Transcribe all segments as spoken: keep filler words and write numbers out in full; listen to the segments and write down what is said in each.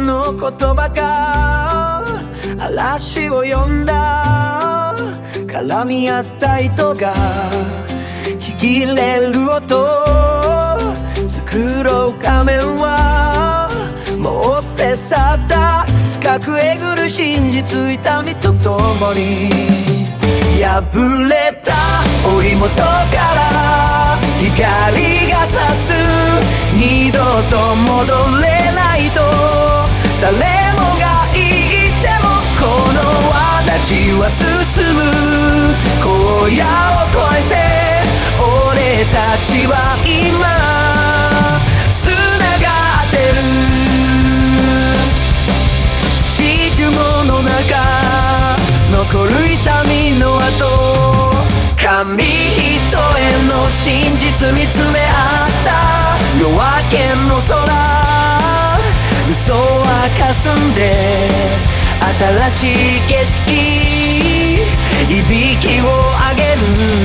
の言葉が嵐を呼んだ。絡み合った糸がちぎれる音。作ろう仮面はもう捨て去った。深くえぐる真実痛みとともに破れた織元から光が差す。二度と戻れないと誰もが言ってもこの轍は進む。荒野を越えて俺たちは今つながってる。四十五の中残る痛みの後。紙一重の真実見つめ合った夜明けの空。嘘は霞んで新しい景色。いびきを上げる。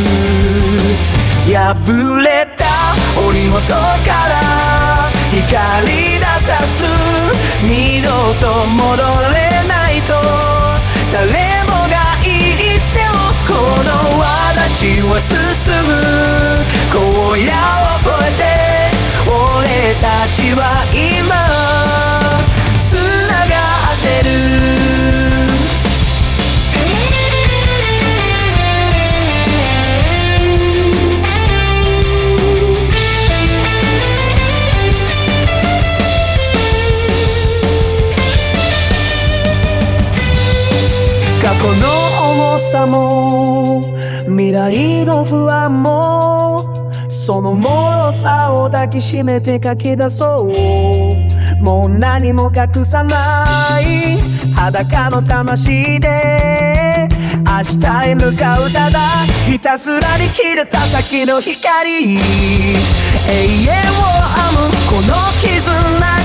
破れた織元から光出さす。二度と戻れないと誰もが言ってもこの轍は進む。荒野を越えて俺たちは今つながってる。過去の重さも未来の不安もその脆さを抱きしめて書き出そう。もう何も隠さない裸の魂で明日へ向かう。ただひたすらに切れた先の光。永遠を編むこの絆。